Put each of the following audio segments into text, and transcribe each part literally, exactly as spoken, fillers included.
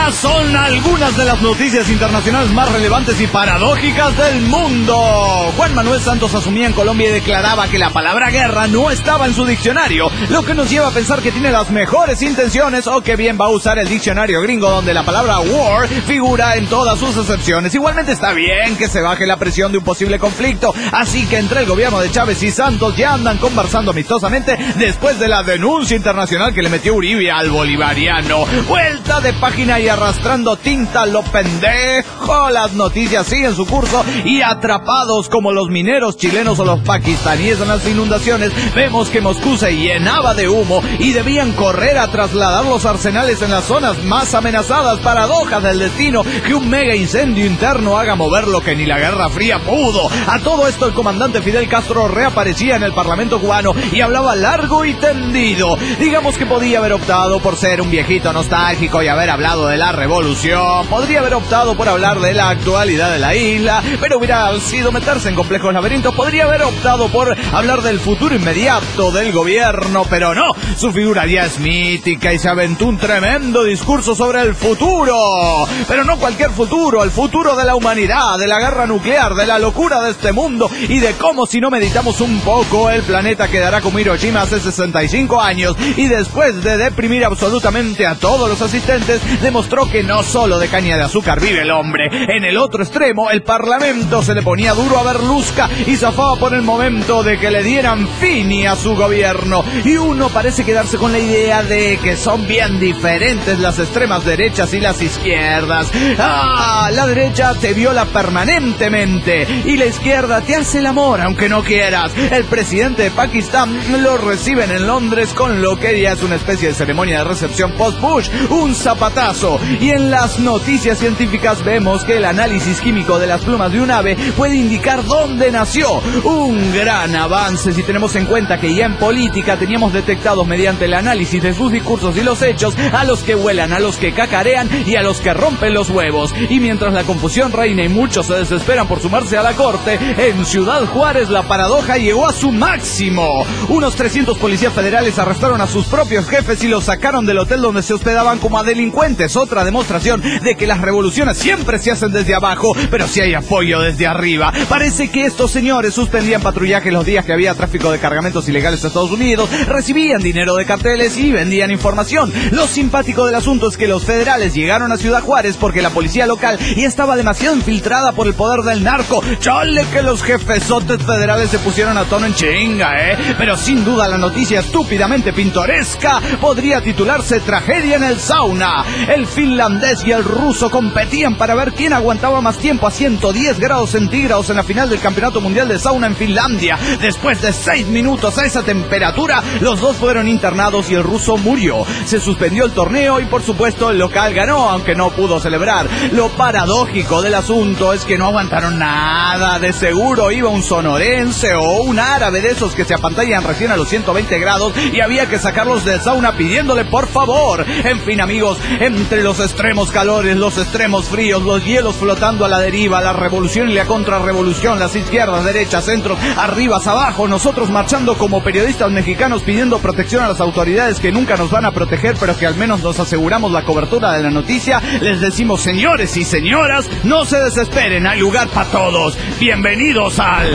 Estas son algunas de las noticias internacionales más relevantes y paradójicas del mundo. Juan Manuel Santos asumía en Colombia y declaraba que la palabra guerra no estaba en su diccionario, lo que nos lleva a pensar que tiene las mejores intenciones o que bien va a usar el diccionario gringo donde la palabra war figura en todas sus acepciones. Igualmente está bien que se baje la presión de un posible conflicto, así que entre el gobierno de Chávez y Santos ya andan conversando amistosamente después de la denuncia internacional que le metió Uribe al bolivariano. Vuelta de página y arrastrando tinta lo pendejo, las noticias siguen su curso y atrapados como los mineros chilenos o los pakistaníes en las inundaciones, vemos que Moscú se llenaba de humo y debían correr a trasladar los arsenales en las zonas más amenazadas. Paradojas del destino que un mega incendio interno haga mover lo que ni la Guerra Fría pudo. A todo esto el comandante Fidel Castro reaparecía en el Parlamento cubano y hablaba largo y tendido. Digamos que podía haber optado por ser un viejito nostálgico y haber hablado de la revolución, podría haber optado por hablar de la actualidad de la isla, pero hubiera sido meterse en complejos laberintos, podría haber optado por hablar del futuro inmediato del gobierno, pero no, su figura ya es mítica y se aventó un tremendo discurso sobre el futuro, pero no cualquier futuro, el futuro de la humanidad, de la guerra nuclear, de la locura de este mundo y de cómo si no meditamos un poco el planeta quedará como Hiroshima hace sesenta y cinco años. Y después de deprimir absolutamente a todos los asistentes, demostró que no solo de caña de azúcar vive el hombre. En el otro extremo, el Parlamento se le ponía duro a Berlusca y zafaba por el momento de que le dieran fin a su gobierno. Y uno parece quedarse con la idea de que son bien diferentes las extremas derechas y las izquierdas. Ah, la derecha te viola permanentemente y la izquierda te hace el amor aunque no quieras. El presidente de Pakistán lo reciben en Londres con lo que ya es una especie de ceremonia de recepción post-Bush, un zapatazo. Y en las noticias científicas vemos que el análisis químico de las plumas de un ave puede indicar dónde nació. Un gran avance si tenemos en cuenta que ya en política teníamos detectados mediante el análisis de sus discursos y los hechos a los que vuelan, a los que cacarean y a los que rompen los huevos. Y mientras la confusión reina y muchos se desesperan por sumarse a la corte, en Ciudad Juárez la paradoja llegó a su máximo. Unos trescientos policías federales arrestaron a sus propios jefes y los sacaron del hotel donde se hospedaban como a delincuentes. Otra demostración de que las revoluciones siempre se hacen desde abajo, pero si hay apoyo desde arriba. Parece que estos señores suspendían patrullaje los días que había tráfico de cargamentos ilegales a Estados Unidos, recibían dinero de carteles y vendían información. Lo simpático del asunto es que los federales llegaron a Ciudad Juárez porque la policía local ya estaba demasiado infiltrada por el poder del narco. Chale que los jefesotes federales se pusieron a tono en chinga, eh. Pero sin duda la noticia estúpidamente pintoresca podría titularse Tragedia en el sauna. El finlandés y el ruso competían para ver quién aguantaba más tiempo a ciento diez grados centígrados en la final del Campeonato Mundial de Sauna en Finlandia. Después de seis minutos a esa temperatura, los dos fueron internados y el ruso murió. Se suspendió el torneo y por supuesto el local ganó, aunque no pudo celebrar. Lo paradójico del asunto es que no aguantaron nada. De seguro iba un sonorense o un árabe de esos que se apantallan recién a los ciento veinte grados y había que sacarlos del sauna pidiéndole por favor. En fin amigos, entre los extremos calores, los extremos fríos, los hielos flotando a la deriva, la revolución y la contrarrevolución, las izquierdas, derechas, centros, arribas, abajo, nosotros marchando como periodistas mexicanos pidiendo protección a las autoridades que nunca nos van a proteger, pero que al menos nos aseguramos la cobertura de la noticia, les decimos señores y señoras, no se desesperen, hay lugar para todos. Bienvenidos al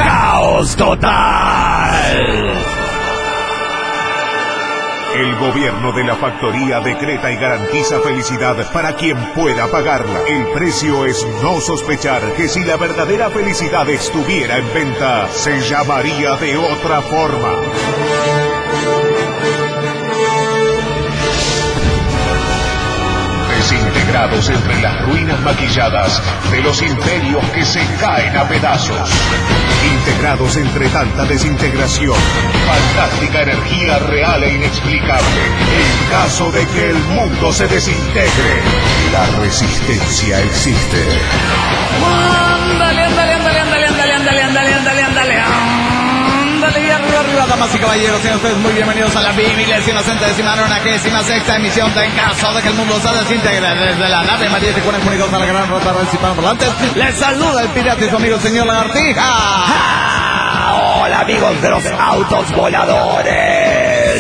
Caos Total. El gobierno de la factoría decreta y garantiza felicidad para quien pueda pagarla. El precio es no sospechar que si la verdadera felicidad estuviera en venta, se llamaría de otra forma. Desintegrados entre las ruinas maquilladas de los imperios que se caen a pedazos. Integrados entre tanta desintegración, fantástica energía real e inexplicable. En caso de que el mundo se desintegre, la resistencia existe. Ándale, ándale, ándale, ándale, ándale, ándale, ándale, ándale, ándale. Ándale, y arriba, arriba, damas y caballeros, sean ustedes muy bienvenidos a la vigésima centésima nonagésima sexta emisión de En Caso de que el mundo se desintegre. Desde la nave María de Cuernos Comunicados a la gran rota recipan volantes, les saluda el pirata y su amigo el señor Lagartija. ¡Ah! Hola amigos de los autos voladores.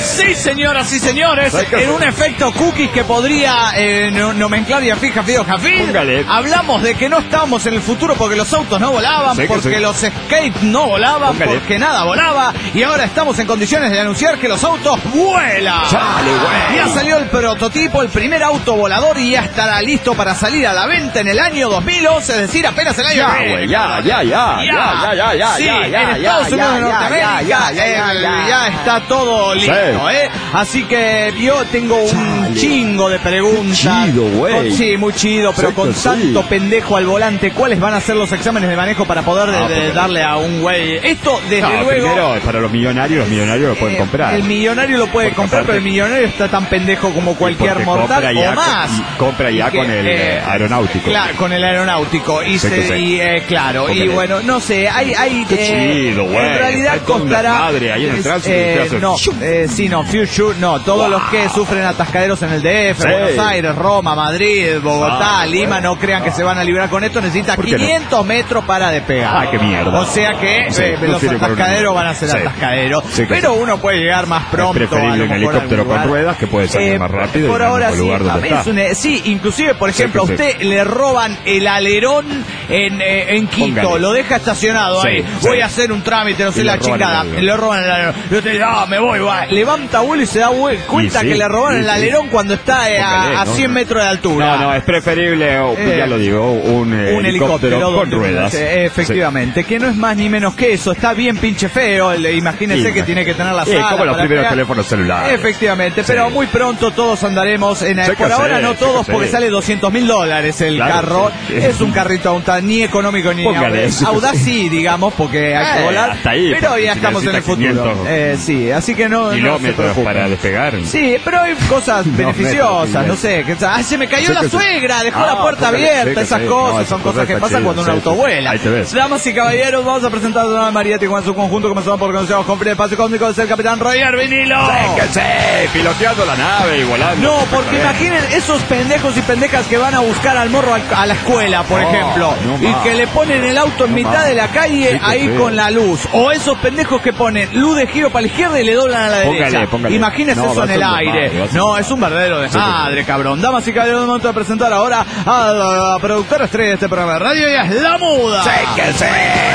Sí, señoras y señores, en un efecto cookies que podría eh, no, nomenclaria fija Fido Jafid. Póngale. Hablamos de que no estábamos en el futuro porque los autos no volaban, Sí que porque sí. los skates no volaban, Póngale. porque nada volaba, y ahora estamos en condiciones de anunciar que los autos vuelan. Chale, güey. Ya salió el prototipo, el primer auto volador, y ya estará listo para salir a la venta en el año dos mil once, es decir, apenas el año Ya, que viene. güey, ya, ya, ya, ya, ya, ya, Sí, ya, ya, en ya, Estados Unidos ya, de Norteamérica ya, ya, ya, eh, ya, ya está todo listo, Sí. ¿eh? Así que yo tengo un Chale. chingo de preguntas. Qué chido, güey. Con- Sí, muy chido, pero Sí, con sí. tanto pendejo al volante, ¿cuáles van a ser los exámenes de manejo para poder de- Ah, de porque- darle a un güey? Esto, desde No, luego... primero, para los millonarios, los millonarios lo pueden eh, comprar. El millonario lo puede Porque comprar, aparte- pero el millonario está tan pendejo como cualquier porque mortal compra ya o más. con- y compra ya Y que, con el eh, aeronáutico. Claro, con el aeronáutico. Y, Sí, se, que sí. y eh, claro, Porque y le- bueno, no sé, hay... hay Qué eh, chido, güey. En realidad Hay toda una costará... madre ahí en el es- tránsito, eh, y te hace- no, eh, sí, no, Future, no. Todos los que sufren atascaderos en el D F, Sí. Buenos Aires, Roma, Madrid, Bogotá, Ah, Lima, bueno. no crean que se van a librar con esto, necesita ¿Por qué no? quinientos metros para despegar. Ah, qué mierda. O sea que Sí, eh, no los sirve para una atascaderos mierda. van a ser Sí. atascaderos. Sí, que pero sí. uno puede llegar más pronto. Es preferible a lo un mejor helicóptero al con lugar. ruedas que puede salir Eh, más rápido Por y al ahora mismo sí, lugar donde a ver, está. es un- eh, sí, inclusive, por ejemplo, que a sí. usted le roban el alerón en, eh, en Quito, Póngale. lo deja estacionado Sí, ahí. sí. Voy a hacer un trámite, no sé Y la le roban chingada. el alerón. Le roban el alerón. Y usted dice, ah, me voy, va. Levanta vuelo y se da vue- cuenta sí, que le robaron sí, el sí. alerón cuando está eh, Póngale, a, a ¿no? cien metros de altura. No, no, es preferible, oh, Eh, ya lo digo, un, eh, un helicóptero, con donde- ruedas. eh, efectivamente, que no es más ni menos que eso. Está bien pinche feo. el- Imagínese Sí, que tiene que tener la sí, sala como los para primeros pegar. teléfonos celulares. Efectivamente, Sí. pero muy pronto todos andaremos en... Sí por que ahora sí, no sí todos que porque sí. sale doscientos mil dólares el Claro, carro. sí, sí. Es un carrito aún tan- ni económico ni Póngale audaz, eso. audaz sí, digamos, porque hay que Eh, volar. hasta ahí, pero porque ya si estamos en el necesita futuro. quinientos Eh, sí, así que no, no se Kilómetros preocupen. para despegar. Sí, pero hay cosas No, beneficiosas, metros, no sé. Que, ah, se me cayó Sí la que sí. suegra, dejó Ah, la puerta póngale, sí abierta, que esas sí. cosas No, son esas cosas cosas que está pasan chido, cuando un sí, auto sí. vuela. Ahí te ves. Damas y caballeros, vamos a presentar a Don María y Juan su conjunto, comenzamos por conocemos con el espacio cósmico del capitán Roger Vinilo. Sí, que sí, piloteando la nave y volando. No, porque imaginen esos pendejos y pendejas que van a buscar al morro al- a la escuela, por No, ejemplo, no y más. que le ponen el auto en No mitad más. de la calle Sí que ahí sí. con la luz. O esos pendejos que ponen luz de giro para la izquierda y le doblan a la Póngale, derecha. póngale. Imagínese No, eso va en a el ser un aire. desmadre, va a ser No, un es un verdadero Sí, desmadre, cabrón. Damas y caballeros, es momento de presentar ahora a la productora estrella de este programa de radio, y es La Muda. Sí, que sí.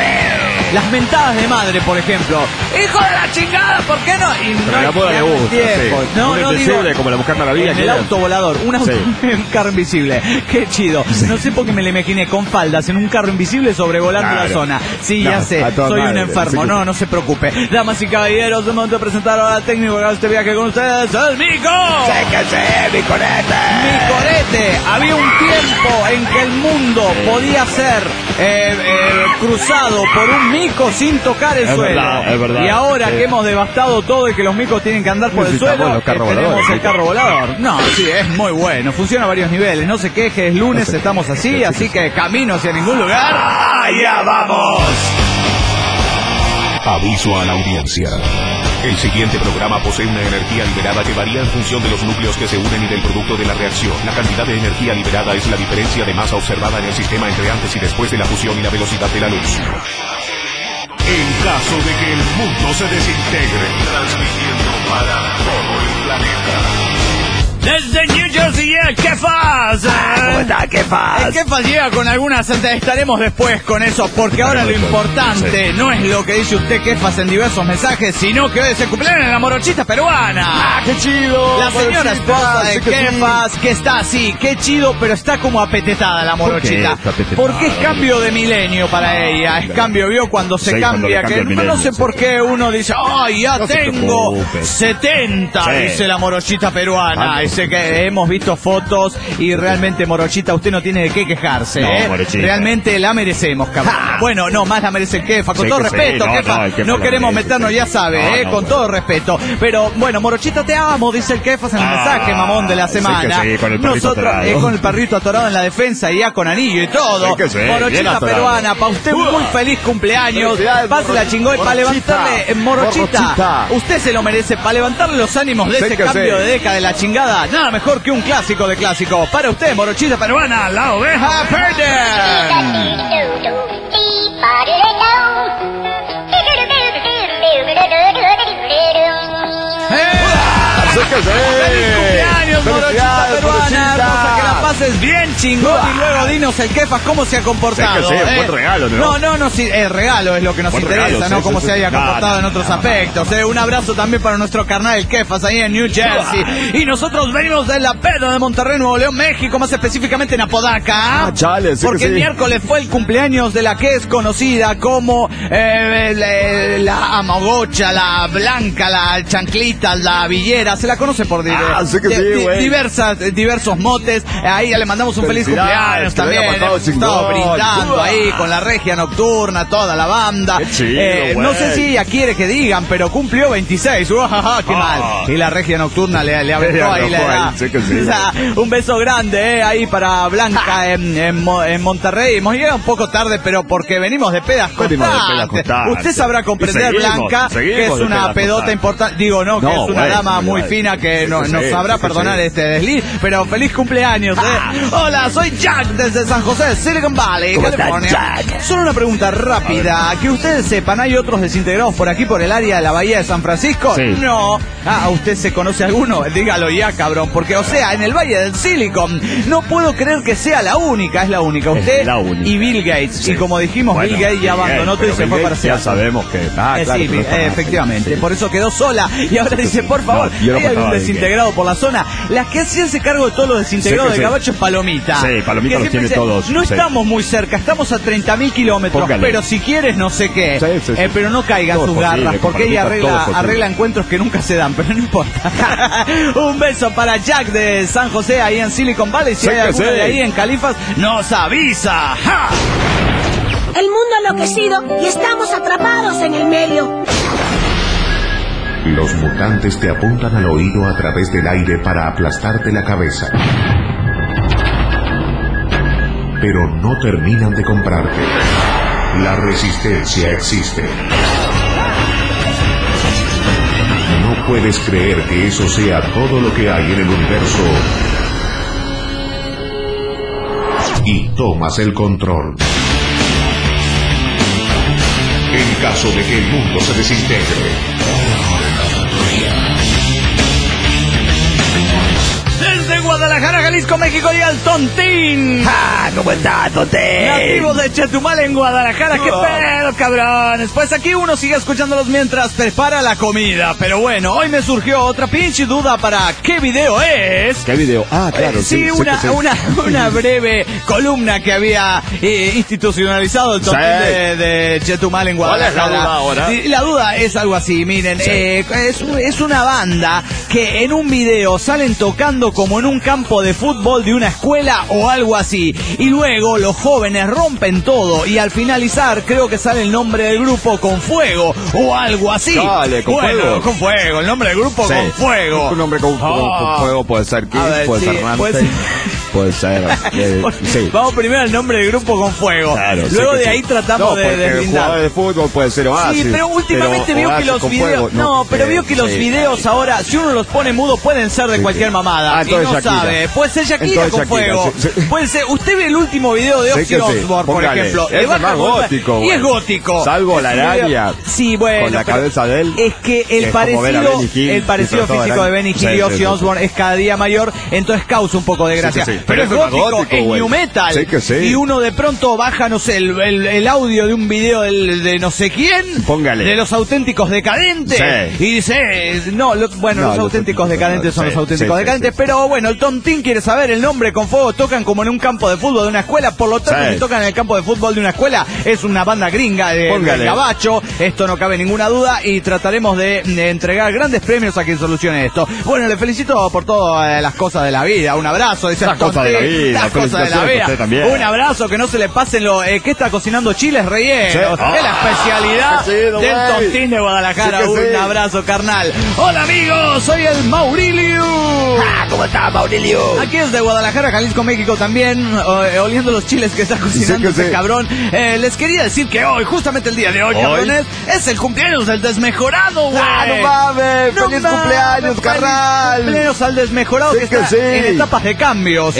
Las mentadas de madre, por ejemplo. ¡Hijo de la chingada! ¿Por qué no? Y Pero no a la hay moda le tiempo. gusta, sí. No, Un no digo... invisible como la Mujer Maravilla. En que el era. auto volador, un auto, Sí. un carro invisible. Qué chido. No sé por qué me lo imaginé con faldas en un carro invisible sobrevolando Claro. la zona. Sí, No, ya sé. a toda Soy un madre, enfermo. sí. No, no se preocupe. Damas y caballeros, es momento de presentar ahora al técnico que hace este viaje con ustedes, el Mico. Sí, que sí, mi corete. Mi corete, había un tiempo en que el mundo podía ser eh, eh, cruzado por un mico sin tocar el Es suelo. verdad, es verdad. Y ahora Sí. que hemos devastado todo y que los micos tienen que andar por el Necesitamos suelo, los carros eh, tenemos voladores, el sí. carro volador. No, sí, es muy bueno, funciona a varios niveles. No se queje, es lunes, No sé. estamos así, Sí, sí, así sí. que camino hacia ningún lugar. ¡Allá vamos! Aviso a la audiencia. El siguiente programa posee una energía liberada que varía en función de los núcleos que se unen y del producto de la reacción. La cantidad de energía liberada es la diferencia de masa observada en el sistema entre antes y después de la fusión y la velocidad de la luz. En caso de que el mundo se desintegre, transmitiendo para todo el planeta. Desde New Jersey, el Kefas. ¿Cómo está? ¿Qué pasa? El Kefas llega con algunas, estaremos después con eso, porque ahora lo importante no es lo que dice usted, Kefas, en diversos mensajes, sino que hoy es el cumpleaños de la morochita peruana. ¡Ah, qué chido! La señora Morochita, esposa de sí que sí. Kefas, que está así, qué chido, pero está como apetetada la ¿Por qué morochita. está apetetada? Porque es cambio de milenio para ella, es cambio, vio, cuando se Sí, cuando le cambia, cambia que el milenio, no sé sí. por qué uno dice, ay, ya No se tengo preocupe. setenta, Sí. dice la morochita peruana. Ah, Dice que hemos visto fotos y realmente, morochita, usted no tiene de qué quejarse, No, ¿eh? morochita. Realmente la merecemos, cabrón. Ja. Bueno, no, más la merece el Kefa, con Sí todo que sí, respeto, no, Kefa. no, el Kefa No la queremos merece, meternos, sí. ya sabe, No, ¿eh? no, Con bueno. todo respeto. Pero, bueno, morochita, te amo, dice el Kefa en el Ah, mensaje, mamón de la sí que semana. sí, con el perrito Nosotros, atorado. eh, con el perrito atorado en la defensa y ya con anillo y todo. Sí que sí, bien Morochita atorado. peruana, pa' usted Uah. muy feliz cumpleaños. Felicidades, Pase la chingón para Morochita. levantarle, eh, morochita. Morochita. Usted se lo merece, para levantarle los ánimos de Sí ese que cambio sí. de década de la chingada. Nada mejor que un clásico de clásicos. Para usted, morochita peruana, la oveja Perden. ¡Eh! Sí que sí. ¡Feliz cumpleaños, morochita Felicidades, peruana! morochita. Vamos a que la pases bien chingón y luego dinos el Kefas cómo se ha comportado. Sí que sí, ¿eh? buen regalo, ¿no? No, no, no, sí, el regalo es lo que nos Buen interesa, regalo, no sí, cómo sí, se sí. haya No, comportado no, en otros no, aspectos. ¿eh? Un abrazo también para nuestro carnal el Kefas ahí en New Jersey. Y nosotros venimos de la peda de Monterrey, Nuevo León, México, más específicamente en Apodaca. Ah, chale, sí Porque que el sí. miércoles fue el cumpleaños de la que es conocida como eh, la, la Amogocha, la Blanca, la Chanclita, la Villera. Se la conoce por di- Ah, sí que di- sí, di- güey. diversas, diversos motes. Ahí ya le mandamos un feliz Felicidades, cumpleaños que le haya también. pasado Hemos estado chingón. brindando Uah. ahí con la regia nocturna, toda la banda. Qué chido, Eh, no güey. sé si ella quiere que digan, pero cumplió veintiséis. Uajaja, qué Ah. mal. Y la regia nocturna le, le aventó Ella ahí no la fue, edad. sí que sí. O sea, un beso grande eh, ahí para Blanca en, en, Mo- en Monterrey. Hemos llegado un poco tarde, pero porque venimos de pedas Venimos de pedas constantes. constantes. Usted sabrá comprender, Y seguimos, Blanca, seguimos que es de una pedas pedota constantes. importante. Digo, no, que No, es una güey, dama sí, muy güey. fina que Sí, no, que nos sí, sabrá sí, que perdonar sí. este desliz. Pero feliz cumpleaños, eh. Hola, soy Jack desde San José, Silicon Valley, ¿Cómo estás, California. Jack? Solo una pregunta rápida. Que ustedes sepan, ¿hay otros desintegrados por aquí, por el área de la Bahía de San Francisco? Sí. No. Ah, ¿usted se conoce alguno? Dígalo ya, cabrón. Porque, o sea, en el Valle del Silicon, no puedo creer que sea la única, es la única. Es Usted la única. y Bill Gates. Sí. Y como dijimos, Bueno, Bill Gates ya Bill abandonó Gates, todo y pero se Bill fue para Gates ya Seattle. sabemos que... Ah, Eh, claro, sí, que no eh, está mal. efectivamente, por eso quedó sola y ahora dice, por favor, No, yo no hay algún contaba de desintegrado por la zona. Las que hacían se cargo de todos los desintegrados Sí que de sí. Gabacho es Palomita. Sí, Palomita Que los siempre tiene dice, todos, No sí. estamos muy cerca, estamos a treinta mil kilómetros, Póngale. pero si quieres no sé qué. Sí, sí, sí. Eh, pero no caigan Todo sus es posible, garras, con porque ella Palomita todo arregla, es posible. arregla encuentros que nunca se dan, pero no importa. Un beso para Jack de San José, ahí en Silicon Valley. Si Sí hay que alguna sí. de ahí en Califas, nos avisa. ¡Ja! El mundo ha enloquecido y estamos atrapados en el medio. Los mutantes te apuntan al oído a través del aire para aplastarte la cabeza. Pero no terminan de comprarte. La resistencia existe. No puedes creer que eso sea todo lo que hay en el universo. Y tomas el control. En caso de que el mundo se desintegre. Desde Guadalajara, Jalisco, México, y al Tontín. Ah, ¿cómo estás, Tote? Nativos de Chetumal en Guadalajara, qué pedo, cabrones. Pues aquí uno sigue escuchándolos mientras prepara la comida. Pero bueno, hoy me surgió otra pinche duda para qué video es. ¿Qué video? Ah, claro. Eh, sí, sé una, que sí. una, una breve columna que había eh, institucionalizado el Tontín Sí. de, de Chetumal en ¿Cuál es la Guadalajara. duda ahora? Sí, la duda es algo así, miren, Sí. eh, es, es una banda que en un video salen tocando como en un campo de fútbol de una escuela o algo así. Y luego los jóvenes rompen todo y al finalizar creo que sale el nombre del grupo Con Fuego o algo así. Dale, Con bueno, Fuego. Con Fuego, el nombre del grupo Sí. Con Fuego. Un nombre con, con- con Ah. fuego puede ser Kiss, A ver, puede sí, ser Rammstein, puede ser- puede ser... eh, sí. Vamos primero al nombre del grupo Con Fuego. Claro, sí luego que de sí. ahí tratamos No, de porque deslindar. jugador de fútbol puede ser Oasis. Sí, pero últimamente vio que Oasis los con videos, fuego, no, pero eh, vio que los sí. videos ahora, si uno los pone mudo, pueden ser de Sí, cualquier sí. mamada. Ah, y no entonces Shakira. sabe. Puede ser Shakira Entonces con Shakira, fuego. sí, sí. Puede ser, usted ve el último video de Sí Ozzy que sí. Osbourne, por Póngale. ejemplo. Ese le es baja más el volumen gótico, Y güey. es gótico. Salvo Es la un video- araña. Sí, bueno. Con la pero cabeza de él. Es que el Es como ver a parecido, Benny Hill el parecido disfrazado de físico de araña. Benny Hill Sí, y sí, Ozzy sí, sí. Osbourne es cada día mayor, entonces causa un poco de gracia. Sí, sí, sí. Pero, Pero es es más gótico, gótico, es güey. new metal. Sí que sí. Y uno de pronto baja, no sé, el, el- el audio de un video del- de no sé quién. Póngale. De los auténticos decadentes. Sí. Y dice, eh, no, lo- bueno, No, los los auténticos auténticos decadentes son sí, los auténticos sí, sí, decadentes. sí. Pero bueno, el Tontín quiere saber el nombre Con Fuego. Tocan como en un campo de fútbol de una escuela. Por lo tanto, Sí. si tocan en el campo de fútbol de una escuela, es una banda gringa de, de Póngale. gabacho. Esto no cabe ninguna duda. Y trataremos de, de entregar grandes premios a quien solucione esto. Bueno, le felicito por todas las cosas de la vida. Un abrazo. Dice Las el Tontín. cosas de la vida. Las cosas de la Felicitaciones a vida. usted también. Un abrazo, que no se le pasen lo eh, que está cocinando chiles rellenos. Sí. Es la Ah, especialidad qué chido, del güey. Tontín de Guadalajara. Sí que Un sí. abrazo, carnal. Hola, amigos. Soy el Maurilio. Ah, ¿cómo estás, Maurilio? Aquí es de Guadalajara, Jalisco, México también, eh, oliendo los chiles que está cocinando Sí que este sí. cabrón. Eh, les quería decir que hoy, justamente el día de hoy, ¿Hoy? cabrones, es el cumpleaños del desmejorado, güey. Ah, no mames, No feliz mames, cumpleaños, feliz carnal. cumpleaños al desmejorado Sí que, que está sí. en etapas de cambios.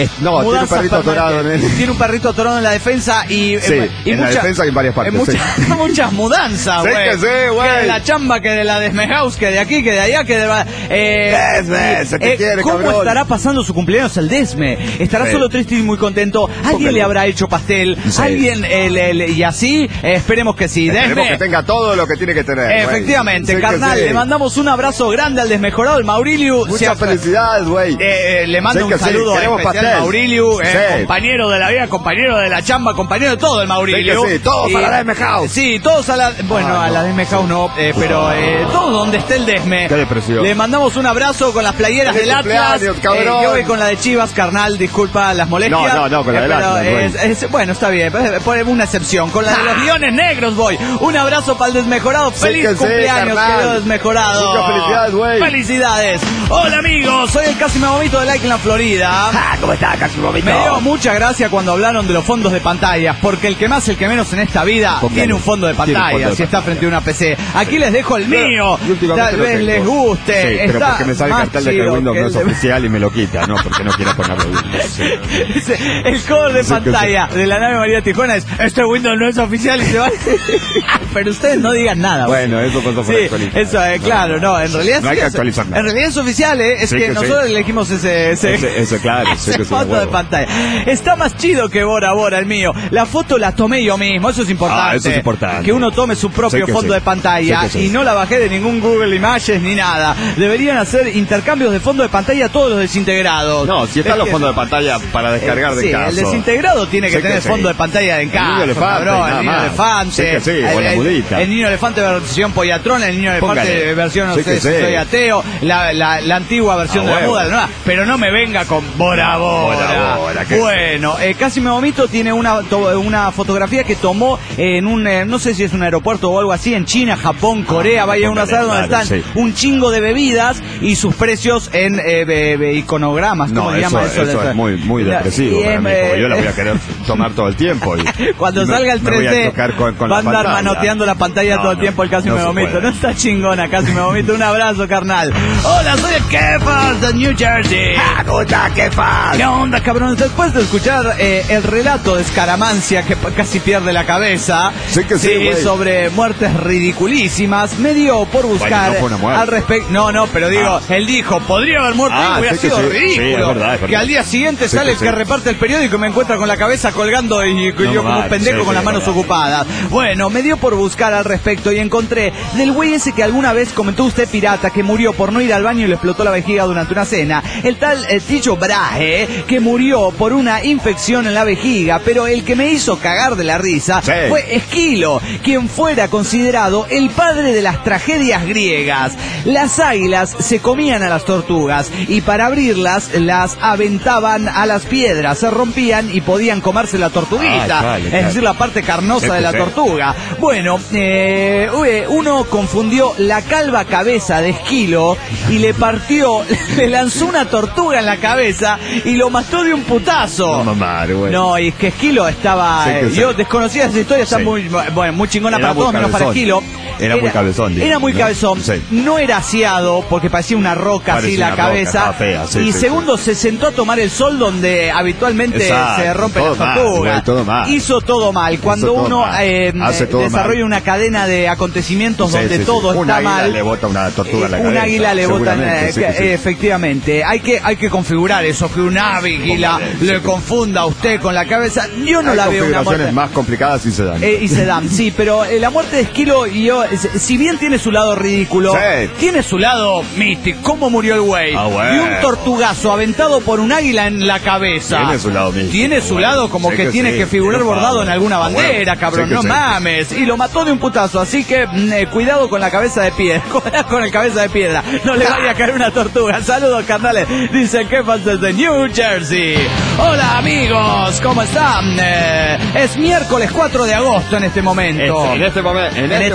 Eh, no, tiene un mudanzas perrito atorado en permanentes. el... Tiene un perrito atorado en la defensa y, Sí, eh, y en la mucha- defensa y en varias partes, en mucha- sí. muchas mudanzas, Sí güey. que sí, güey. Que de la chamba, que de la Desmehouse, que de aquí, que de allá, que de... Eh, Desme, ¿se te quiere, ¿Cómo cabrón? estará pasando su cumpleaños el Desme? ¿Estará Sí. solo triste y muy contento? ¿Alguien Póngale. le habrá hecho pastel? Sí. ¿Alguien eh, le- le- y así? Eh, esperemos que sí. Esperemos Desme. que tenga todo lo que tiene que tener, güey. Efectivamente, Sí que carnal, sí. le mandamos un abrazo grande al desmejorado, el Maurilio. Muchas Se- felicidades, güey. Eh, eh, le mando Sí un que sí, saludo queremos especial pastel. al Maurilio, eh, Sí. compañero de la vida, compañero de la chamba, compañero de todo el Maurilio. Sí que sí, todos Y- a la Desme House. Sí, todos a la... Bueno, Ah, a la no. Desme House no, eh, pero eh, todo donde esté el Desme. Qué depresión. Le mandamos un abrazo con las playeras ¡Feliz del Atlas. cumpleaños, cabrón! Eh, yo voy con la de Chivas, carnal, disculpa las molestias. No, no, no, con la Eh, del pero Atlas, güey. es- es- Bueno, está bien, pues, por una excepción. Con la de los Leones Negros voy. Un abrazo para el desmejorado. Sí Feliz que sí, cumpleaños, carnal. querido desmejorado. Muchas felicidades, güey. Felicidades. Hola, amigos. Soy el Casi Me Vomito de Like en la Florida. Ah, ¿cómo está, Casi Me Vomito? Me dio mucha gracia cuando hablaron de los fondos de pantalla, porque el que más, el que menos en esta vida Póngale. tiene un fondo de Tiene un pantalla, fondo de si está pantalla. frente a una P C. Aquí les dejo el Pero, mío. y últimamente Tal lo vez tengo. les guste. Sí, pero Está porque me sale el más cartel de que el chido Windows no es el de- oficial y me lo quita, ¿no? Porque no quiero ponerlo Windows. Sí. Dice, el cover de Sí, que pantalla de la nave María Tijuana es: este Windows no es oficial y se va. Pero ustedes no digan nada. Bueno, eso pasó por Sí, actualizar. eso, eh, No, claro, no, en realidad no hay sí que es- actualizar nada. En realidad es oficial, ¿eh? Es Sí que, que sí. nosotros elegimos ese, ese, Ese- ese, claro, sí ese que sí, de foto de huevo. pantalla. Está más chido que Bora Bora el mío. La foto la tomé yo mismo, eso es importante. Ah, eso es importante. Que uno tome su propio Sí que fondo sí. de pantalla Sí que sí. y no la bajé de ningún Google Images ni nada. Deberían hacer intercambios de fondo de pantalla a todos los desintegrados. No, si están Es los que- fondos de pantalla para descargar de sí, caso. el desintegrado tiene que Sí que tener sí. fondo de pantalla en El casa. niño elefante, cabrón, nada el niño más. elefante. Sí que sí, o la el, mudita. el niño elefante versión Pollatrón, el niño elefante Póngale. versión no Sí sé que si sí. soy ateo, la, la, la antigua versión Ah, de la huevo. muda, la nueva. Pero no me venga con Bora Bora. Bora Bora, ¿qué? Bueno, eh, Casi Me Vomito tiene una, to- una fotografía que tomó en un, eh, no sé si es un aeropuerto o algo así, en China, Japón, Corea, vaya uno a saber dónde claro, están sí. un chingo de bebidas y sus precios en eh, be- be- iconogramas. ¿Cómo No, se eso, llama eso? eso es muy, muy La- depresivo y, para mí, eh, porque yo la voy a querer tomar todo el tiempo. Y, Cuando y me- salga el me voy a tres D, chocar con, con va a la andar pantalla. manoteando la pantalla No, todo el no, tiempo el Casi no Me se Vomito. puede. No está chingona, Casi Me Vomito. Un abrazo, carnal. Hola, soy el Kefas de New Jersey. Ah, ¿cómo está? ¿Qué pasa? ¿Qué onda, cabrón? Después de escuchar eh, el relato de Escaramancia, que p- casi pierde la cabeza, Sí que sí, güey. sobre muertes ridiculísimas, me dio por buscar no fue una muerte. al respecto. No, no, pero digo, Ah. él dijo, podría haber muerto Ah, y hubiera sí que sido sí. ridículo. Sí, es verdad, es verdad. Que al día siguiente Sí sale que el que sí. reparte el periódico y me encuentra con la cabeza colgando y, y No, yo como un mal, pendejo sí, con sí, las manos es verdad. ocupadas. Bueno, me dio por buscar al respecto y encontré del güey ese que alguna vez comentó usted, pirata, que murió por no ir al baño y le explotó la vejiga durante una cena. El tal eh, Ticho Brahe, que murió por una infección en la vejiga, pero el que me hizo cagar de la risa Sí. fue Esquilo, quien fuera considerado el padre de las tragedias griegas. Las águilas se comían a las tortugas y para abrirlas las aventaban a las piedras, se rompían y podían comerse la tortuguita, Ah, vale, es claro. decir, la parte carnosa Sí, de la sí. tortuga. Bueno, eh, ué, uno confundió la calva cabeza de Esquilo y le partió, le lanzó una tortuga en la cabeza y lo mató de un putazo. No, mamá, güey. No, y es que Esquilo estaba... Sí que eh, sí. yo desconocía esa historia, está Sí. muy, bueno, muy chingona Era para muy todos, menos para cabezón. Esquilo. Era muy cabezón, digo, Era muy ¿no? cabezón. Sí. No era aseado, porque parecía una roca así Parecía la una roca, cabeza. estaba fea, sí, y sí, segundo, se sentó a tomar el sol donde habitualmente Exacto, se rompen todo las mal, tortugas. güey, todo mal. Hizo todo mal. Cuando todo uno mal. eh, Hace todo desarrolla mal. una cadena de acontecimientos Sí, donde sí, sí. todo Un está águila mal. le bota una tortuga en la Un cabeza, águila le bota, seguramente, eh, sí que que- sí. eh, efectivamente. Hay que, hay que configurar eso, que un águila Póngale, le sí. confunda a usted con la cabeza. Yo no Hay la veo una configuraciones muerte. más complicadas y se dan. Eh, y se dan, sí, pero eh, la muerte de Esquilo, y yo, es- si bien tiene su lado ridículo, Sí. tiene su lado místico. ¿Cómo murió el güey? Ah, bueno. Y un tortugazo aventado por un águila en la cabeza. Tiene su lado místico, Tiene su bueno. lado como Sí que, que tiene sí, que figurar tiene bordado power. en alguna Ah, bandera, bueno. cabrón. Sí que no sí. mames. Y lo mató de un putazo. Así que mm, eh, cuidado con la cabeza de piedra. Cuidado con el cabeza de piedra. No le vaya a caer una tortuga. Saludos, carnales. Dice que desde New Jersey. Hola, amigos. ¿Cómo están? Eh, es miércoles cuatro de agosto en este momento. En este, momen- en En este, este momento,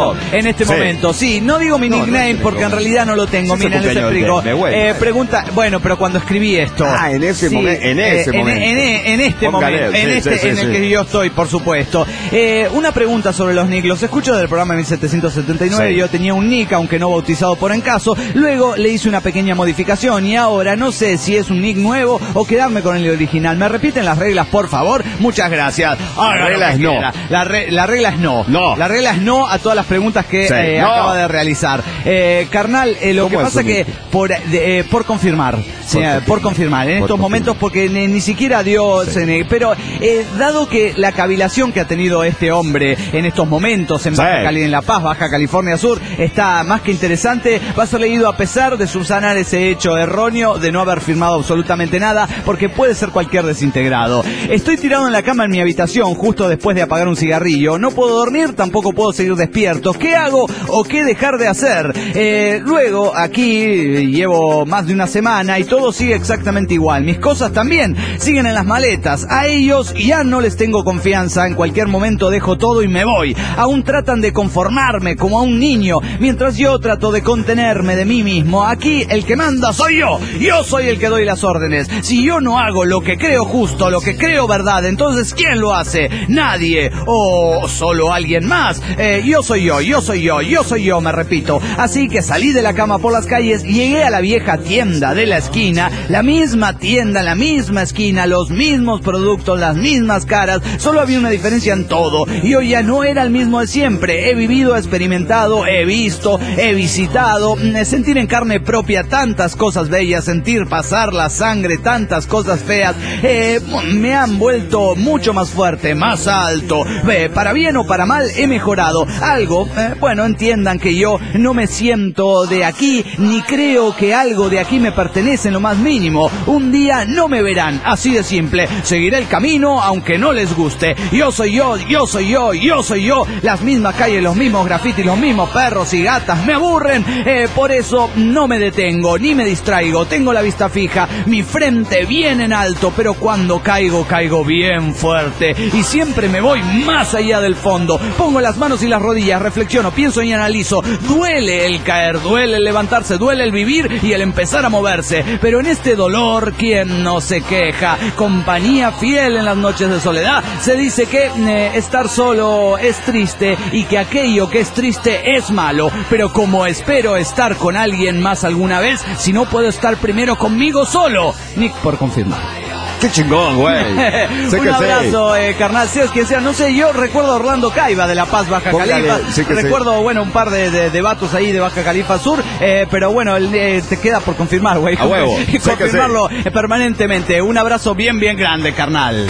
momento. En este Sí. momento, sí. No digo mi No, nickname no, porque en realidad no lo tengo. Sí, es el Miren, les cumpleaños explico. de- de Güell. Eh, pregunta, bueno, pero cuando escribí esto. Ah, en ese momen- en ese eh, momento. En, en- en este Póngale, momento, en sí, este sí, sí, en el sí. que yo estoy, por supuesto. Eh, una pregunta sobre los nick. Los escucho del programa mil setecientos setenta y nueve. Sí. Yo tenía un nick, aunque no bautizado por encaso. Luego le hice una pequeña modificación y ahora no sé si es un nick nuevo o quedarme con el original. ¿Me repiten las reglas, por favor? Muchas gracias. Haga La lo regla que es no. quiera. La, re- la regla es no. No. La regla es no a todas las preguntas que Sí, eh, no. acaba de realizar. Eh, carnal, eh, lo que ¿Cómo es pasa un que nick? por, de- eh, por confirmar, sí, Por eh, confirmar. por confirmar, en Por estos confirmar. momentos porque ni, ni siquiera dio, Sí. se ne- pero eh, dado que la cavilación que ha tenido este hombre en estos momentos en, Sí. Baja Cali, en La Paz, Baja California Sur, está más que interesante, va a ser leído a pesar de subsanar ese hecho erróneo de no haber firmado absolutamente nada, porque puede ser cualquier desintegrado. Estoy tirado en la cama en mi habitación justo después de apagar un cigarrillo. No puedo dormir, tampoco puedo seguir despierto. ¿Qué hago o qué dejar de hacer? Eh, luego, aquí eh, llevo más de una semana y todo sigue exactamente igual. Mis cosas también siguen en las maletas. A ellos ya no les tengo confianza. En cualquier momento dejo todo y me voy. Aún tratan de conformarme como a un niño, mientras yo trato de contenerme de mí mismo. Aquí el que manda soy yo. Yo soy el que doy las órdenes. Si yo no hago lo que creo justo, lo que creo verdad, entonces ¿quién lo hace? Nadie. O solo alguien más. Eh, yo soy yo, yo soy yo, yo soy yo, me repito. Así que salí de la cama por las calles y llegué a la vieja tienda de la esquina. La misma tienda, la misma esquina, los mismos productos, las mismas caras. Solo había una diferencia en todo. Yo ya no era el mismo de siempre. He vivido, he experimentado, he visto, he visitado, mm, sentir en carne propia tantas cosas bellas, sentir pasar la sangre, tantas cosas feas. Eh, me han vuelto mucho más fuerte, más alto. Ve, para bien o para mal he mejorado. Algo, eh, bueno, entiendan que yo no me siento de aquí, ni creo que algo de aquí me pertenece en lo más mínimo. Un día no me verán, así de simple. Seguiré el camino aunque no les guste. Yo soy yo, yo soy yo, yo soy yo. Las mismas calles, los mismos grafitis, los mismos perros y gatas me aburren. Eh, por eso no me detengo, ni me distraigo. Tengo la vista fija, mi frente bien en alto, pero cuando caigo, caigo bien fuerte. Y siempre me voy más allá del fondo. Pongo las manos y las rodillas, reflexiono, pienso y analizo. Duele el caer, duele el levantarse, duele el vivir y el empezar a moverse. Pero en este dolor, ¿quién no se queja? Compañía fiel en las noches de soledad. Se dice que eh, estar solo es triste y que aquello que es triste es malo. Pero como espero estar con alguien más alguna vez, si no puedo estar primero conmigo solo. Nick por confirmar. Qué chingón, güey. Sé Un que abrazo, eh, carnal, seas quien sea. No sé, yo recuerdo a Orlando Caiba de La Paz, Baja Póngale, Califa. sí que recuerdo, bueno, un par de, de, de vatos ahí de Baja Califa Sur. Eh, pero bueno, el, eh, te queda por confirmar, güey. A huevo. Y Sé que confirmarlo eh, permanentemente. Un abrazo bien, bien grande, carnal.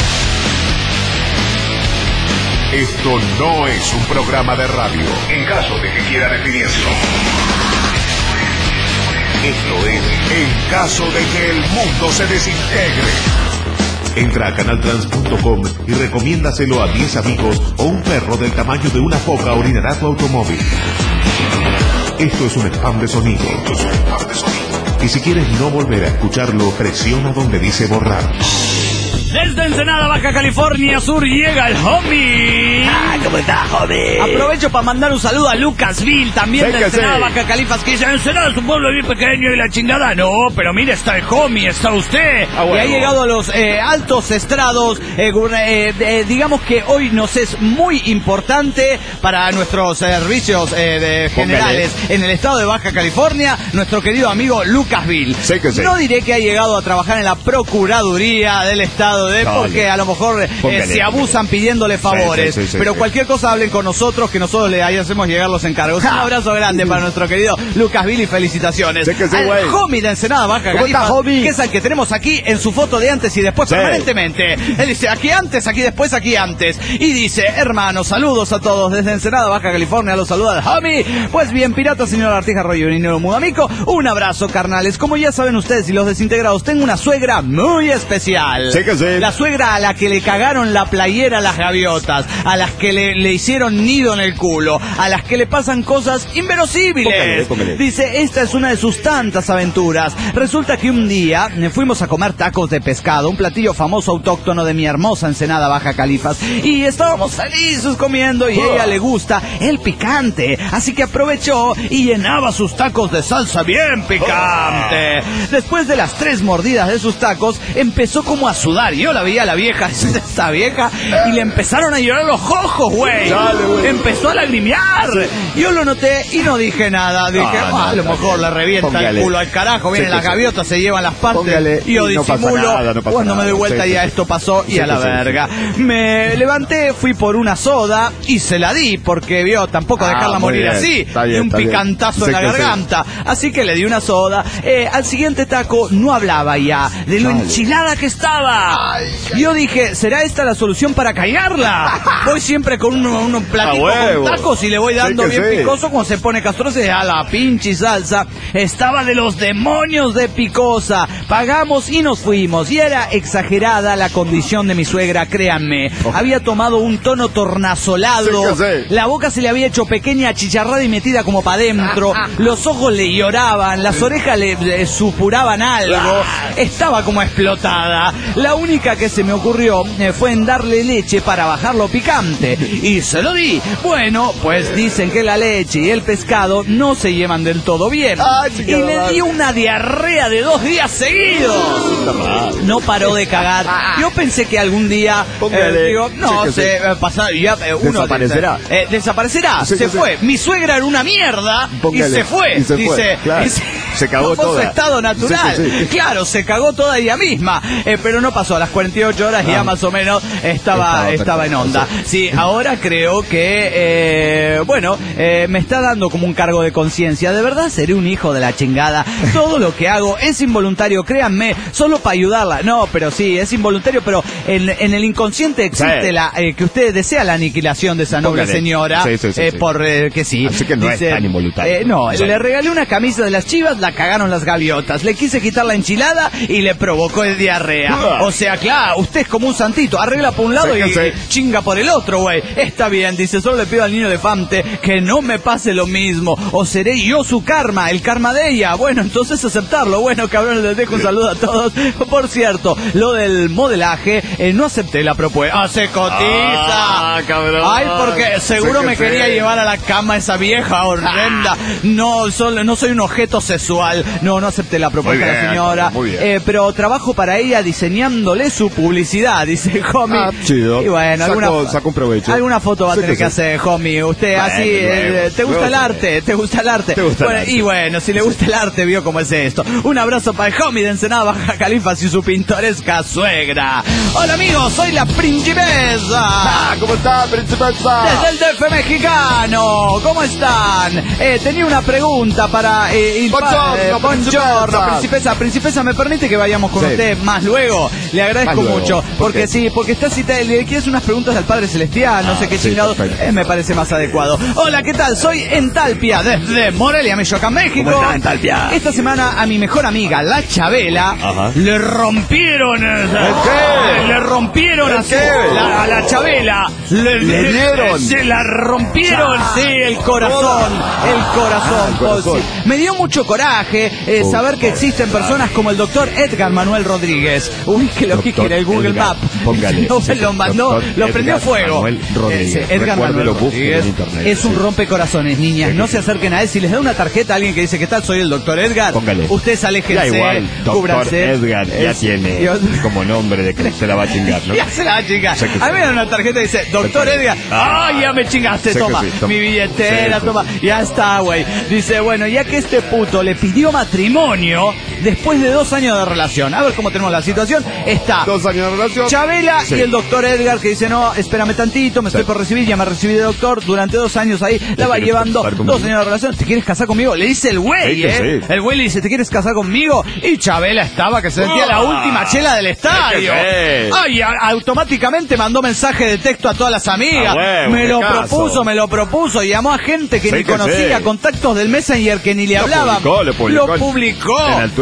Esto no es un programa de radio. En caso de que quiera definirlo. Esto es en caso de que el mundo se desintegre. Entra a canaltrans punto com y recomiéndaselo a diez amigos o un perro del tamaño de una foca orinará tu automóvil. Esto es un spam de sonido. Esto es un spam de sonido. Y si quieres no volver a escucharlo, presiona donde dice borrar. Desde Ensenada, Baja California Sur, llega el homie. Ah, ¿cómo está, homie? Aprovecho para mandar un saludo a Lucasville, también Sí de que Ensenada, sí. Baja Califa. Que dice, Ensenada es un pueblo bien pequeño y la chingada. No, pero mire, está el homie, está usted. Ah, bueno. Y ha llegado a los eh, altos estrados. Eh, gur- eh, eh, digamos que hoy nos es muy importante para nuestros servicios eh, de generales en el estado de Baja California, nuestro querido amigo Lucasville. Sí que sí. No diré que ha llegado a trabajar en la Procuraduría del estado de, No, porque no. a lo mejor eh, Póngale, se abusan pidiéndole favores. Sí, sí, sí, pero sí. cualquier cosa hablen con nosotros, que nosotros le hacemos llegar los encargos. Un abrazo grande para nuestro querido Lucas Billy, felicitaciones. Sí que sí, al güey. homie de Ensenada, Baja ¿Cómo Califa, está, homie? que es el que tenemos aquí en su foto de antes y después Sí. permanentemente. Él dice, aquí antes, aquí después, aquí antes. Y dice, hermanos, saludos a todos desde Ensenada, Baja California, los saluda el homie. Pues bien, pirata, señor Artija Rollo y Nino Mudamico, un abrazo, carnales. Como ya saben ustedes y los desintegrados, tengo una suegra muy especial. Sí que sí. vez. La suegra a la que le cagaron la playera a las gaviotas, a las que le, le hicieron nido en el culo, a las que le pasan cosas inverosímiles. Póngale, póngale. Dice, esta es una de sus tantas aventuras. Resulta que un día fuimos a comer tacos de pescado, un platillo famoso autóctono de mi hermosa Ensenada Baja Califas, y estábamos felices comiendo y a ella le gusta el picante, así que aprovechó y llenaba sus tacos de salsa bien picante. Después de las tres mordidas de sus tacos, empezó como a sudar. Yo la veía a la vieja, esta vieja, y le empezaron a llorar los ojos, güey. Empezó a lagrimear. Yo lo noté y no dije nada. Dije, No, no, ah, a lo mejor bien. le revienta Póngale. el culo al carajo. Vienen Sí, las sí. gaviotas, se llevan las partes. Póngale. Y yo Y no pasa disimulo. nada, no pasa Cuando me nada. doy vuelta Sí, ya sí. esto pasó y Sí, a la sí, sí, verga. Me levanté, fui por una soda y se la di porque vio tampoco Ah, dejarla muy morir bien. así. Está bien, y un está bien. picantazo Sí en la que sí. garganta. Así que le di una soda. Eh, al siguiente taco no hablaba ya de lo Chale. enchilada que estaba. Yo dije, ¿será esta la solución para callarla? Voy siempre con un, un platito A huevo. con tacos y le voy dando Sí que bien sí. picoso cuando se pone castroso y a la pinche salsa. Estaba de los demonios de picosa. Pagamos y nos fuimos. Y era exagerada la condición de mi suegra, créanme. Oh. Había tomado un tono tornasolado. Sí que sí. La boca se le había hecho pequeña, achicharrada y metida como para adentro. Los ojos le lloraban, las orejas le, le supuraban algo. Estaba como explotada. La única que se me ocurrió eh, fue en darle leche para bajar lo picante. Y se lo di. Bueno, pues dicen que la leche y el pescado no se llevan del todo bien. Ay, Y chica, le madre. di una diarrea de dos días seguidos. No paró de cagar. Yo pensé que algún día, Póngale. eh, digo, no Sí que sé, sí. eh, pasar, ya, eh, uno Desaparecerá. eh, desaparecerá, Sí se que sí. fue. Mi suegra era una mierda Póngale. y se fue. Y se fue, Dice, claro. y se, Se cagó tomó toda. su estado natural. Sí que sí. Claro, se cagó toda ella misma. Eh, pero no pasó, a las cuarenta y ocho horas ya Ah. más o menos estaba, Estaba estaba en perfecto, onda. Sí, ahora creo que, eh, bueno, eh, me está dando como un cargo de conciencia. De verdad seré un hijo de la chingada. Todo lo que hago es involuntario, créanme, solo para ayudarla. No, pero sí, es involuntario, pero en, en el inconsciente existe Sí. la eh, que usted desea la aniquilación de esa noble Póngale. señora. Sí, sí, sí, eh, sí. por eh, que sí. Así que no es tan involuntario. eh, no, Sí. le regalé una camisa de las Chivas, la cagaron las gaviotas. Le quise quitar la enchilada y le provocó el diarrea. Ah. O sea, claro, usted es como un santito, arregla por un lado Sí, y, que sí. y chinga por el otro, güey. Está bien, dice, solo le pido al niño elefante que no me pase lo mismo. O seré yo su karma, el karma de ella. Bueno, entonces aceptarlo. Bueno, cabrón, les dejo un saludo a todos. Por cierto, lo del modelaje, eh, no acepté la propuesta. ¡Ah, se cotiza! Ah, cabrón. Ay, porque seguro Sí que me sí. quería llevar a la cama esa vieja horrenda. No, solo, no soy un objeto sexual. No, no acepté la propuesta Muy de la bien, señora. muy bien. Eh, pero trabajo para ella diseñándole su publicidad, dice homie. Ah, chido. Y bueno, Saco- alguna, saco un provecho. alguna foto va a Sí tener que que sí. hacer, homie. Usted Bueno, así, luego, eh, ¿te gusta luego el se arte? ¿Te gusta el arte? Te gusta el Bueno, arte. y bueno, si le gusta el arte, vio cómo es esto. Un abrazo para el homie de Ensenada Baja Califas y su pintoresca suegra. Hola amigos, soy la Principesa. Ah, ¿cómo está, princesa? Desde el D F mexicano, ¿cómo están? Eh, tenía una pregunta para eh, il Buongiorno, eh, buongiorno, principessa. principesa. Principesa, ¿me permite que vayamos con Sí. usted más luego? Le agradezco Más luego. mucho. ¿Por Porque qué? sí, porque está citada, le quieres unas preguntas al Padre Celestial, no Ah, sé qué sí, chingado. perfecto. Eh, me parece más adecuado. Hola, ¿qué tal? Soy Entalpia, desde Morelia, Michoacán, México. ¿Cómo está, Entalpia? Esta semana a mi mejor amiga, la Chabela, Ajá. le rompieron. eh, qué? Le rompieron ¿El así. qué? La, a la Chabela. Le, ¿Le dieron? Se la rompieron, sí, el corazón. El corazón, Ah, el corazón. Pozzi. Me dio mucho coraje eh, Oh, saber que existen personas como el doctor Edgar Manuel Rodríguez. Uy, que lo que Doctor era el Google Edgar, Map. póngale. No, me lo mandó, Doctor lo prendió Edgar fuego. Manuel Rodríguez. Eh, sí, Edgar Manuel Recuérdelo, busquen en Rodríguez internet, es un sí. rompecorazones, niñas. Sí, No sí. se acerquen a él. Si les da una tarjeta a alguien que dice, ¿qué tal? Soy el doctor Edgar. Póngale. Ustedes aléjense. Ya igual, doctor cúbranse. Edgar ya Es- tiene Dios- como nombre de que se la va a chingar, ¿no? Ya se la va a chingar. Sí que sí. A mí me dan una tarjeta y dice, doctor Doctor Edgar. Ah. ¡Ay, ya me chingaste! Sí que Toma, sí, toma. mi billetera, Sí, toma. sí. Ya está, güey. Dice, bueno, ya que este puto le pidió matrimonio después de dos años de relación. A ver cómo tenemos la situación. Está Dos años de relación. Chabela Sí. y el doctor Edgar que dice, no, espérame tantito, me Sí. estoy por recibir, ya me recibí de doctor, durante dos años ahí, la va quieres llevando, casar conmigo? dos años de relación, ¿te quieres casar conmigo? Le dice el güey, Sí que ¿eh? sí. El güey le dice, ¿te quieres casar conmigo? Y Chabela estaba que se sentía la Ah. última chela del estadio. Sí. Ay, a- automáticamente mandó mensaje de texto a todas las amigas. Ah, huevo, me qué lo caso. propuso, me lo propuso, llamó a gente que Sí ni que conocía, sí. contactos del Messenger que ni le Lo hablaba. publicó, lo publicó Lo en- publicó. en el Twitter.